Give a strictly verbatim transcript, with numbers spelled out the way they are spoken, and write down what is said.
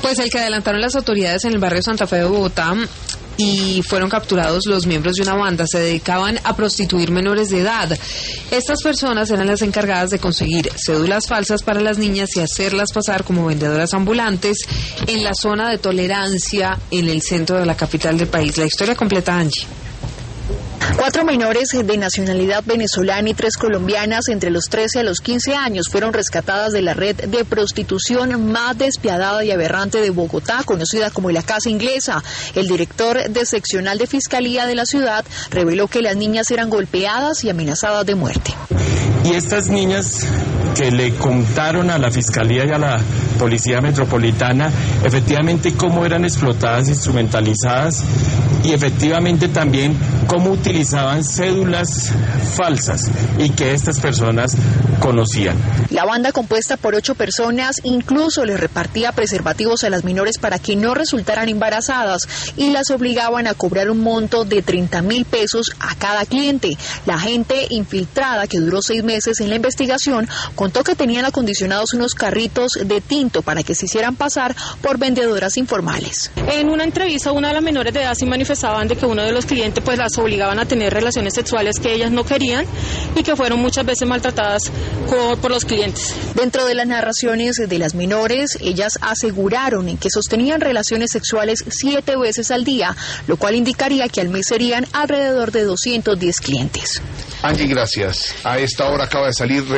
Pues el que adelantaron las autoridades en el barrio Santa Fe de Bogotá y fueron capturados los miembros de una banda. Se dedicaban a prostituir menores de edad. Estas personas eran las encargadas de conseguir cédulas falsas para las niñas y hacerlas pasar como vendedoras ambulantes en la zona de tolerancia en el centro de la capital del país. La historia completa, Angie. Cuatro menores de nacionalidad venezolana y tres colombianas entre los trece a los quince años fueron rescatadas de la red de prostitución más despiadada y aberrante de Bogotá, conocida como la Casa Inglesa. El director de seccional de Fiscalía de la ciudad reveló que las niñas eran golpeadas y amenazadas de muerte. Y estas niñas que le contaron a la Fiscalía y a la Policía Metropolitana efectivamente cómo eran explotadas, instrumentalizadas y efectivamente también cómo utilizaban cédulas falsas y que estas personas conocían. La banda, compuesta por ocho personas, incluso les repartía preservativos a las menores para que no resultaran embarazadas y las obligaban a cobrar un monto de treinta mil pesos a cada cliente. La gente infiltrada, que duró seis meses en la investigación, contó que tenían acondicionados unos carritos de tinto para que se hicieran pasar por vendedoras informales. En una entrevista, una de las menores de edad sí manifestaban de que uno de los clientes pues las obligaban a tener relaciones sexuales que ellas no querían y que fueron muchas veces maltratadas por, por los clientes. Dentro de las narraciones de las menores, ellas aseguraron que sostenían relaciones sexuales siete veces al día, lo cual indicaría que al mes serían alrededor de doscientos diez clientes. Angie, gracias. A esta hora acaba de salir